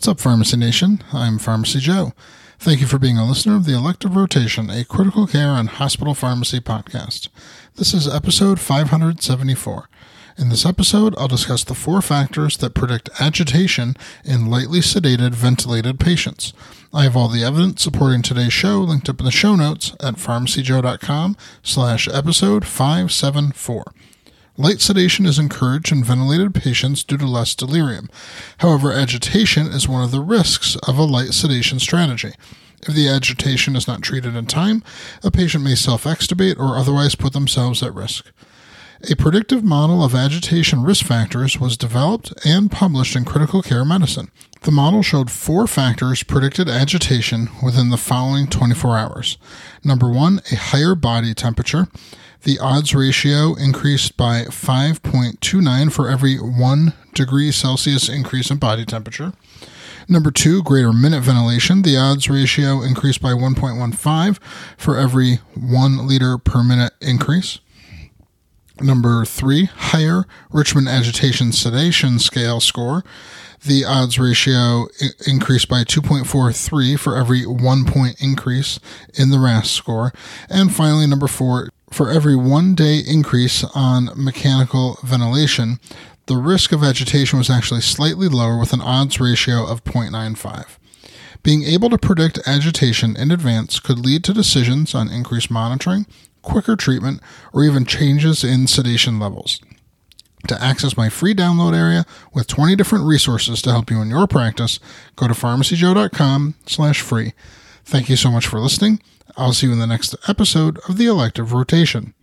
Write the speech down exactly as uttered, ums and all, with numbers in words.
What's up, Pharmacy Nation? I'm Pharmacy Joe. Thank you for being a listener of the Elective Rotation, a critical care and hospital pharmacy podcast. This is episode five hundred seventy-four. In this episode, I'll discuss the four factors that predict agitation in lightly sedated, ventilated patients. I have all the evidence supporting today's show linked up in the show notes at pharmacyjoe.com slash episode 574. Light sedation is encouraged in ventilated patients due to less delirium. However, agitation is one of the risks of a light sedation strategy. If the agitation is not treated in time, a patient may self-extubate or otherwise put themselves at risk. A predictive model of agitation risk factors was developed and published in Critical Care Medicine. The model showed four factors predicted agitation within the following twenty-four hours. Number one, a higher body temperature. The odds ratio increased by five point two nine for every one degree Celsius increase in body temperature. Number two, greater minute ventilation. The odds ratio increased by one point one five for every one liter per minute increase. Number three, higher Richmond Agitation Sedation Scale score. The odds ratio I- increased by two point four three for every one point increase in the R A S score. And finally, number four, for every one day increase on mechanical ventilation, the risk of agitation was actually slightly lower with an odds ratio of zero point nine five. Being able to predict agitation in advance could lead to decisions on increased monitoring, quicker treatment, or even changes in sedation levels. To access my free download area with twenty different resources to help you in your practice, go to pharmacyjoe.com slash free. Thank you so much for listening. I'll see you in the next episode of the Elective Rotation.